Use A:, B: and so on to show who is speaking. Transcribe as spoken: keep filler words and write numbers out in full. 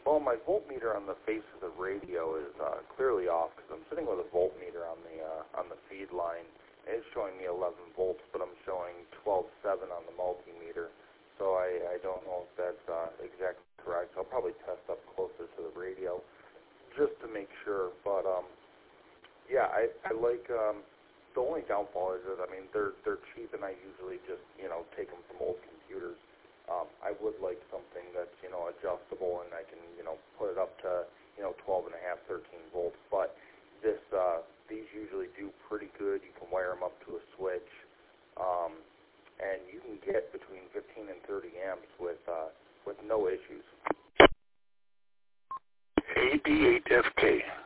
A: Well, my voltmeter on the face of the radio is uh, clearly off because I'm sitting with a voltmeter on the uh, on the feed line. It's showing me eleven volts, but I'm showing twelve seven on the multimeter. So I, I don't know if that's uh, exactly correct. I'll probably test up closer to the radio just to make sure. But um, yeah, I, I like um, the only downfall is that I mean they're they're cheap, and I usually just you know take them from old computers. Um, I would like something that's, you know, adjustable and I can, you know, put it up to, you know, twelve and a half, thirteen volts. But this, uh, these usually do pretty good. You can wire them up to a switch, um, and you can get between fifteen and thirty amps with, uh, with no issues.
B: A B eight F K.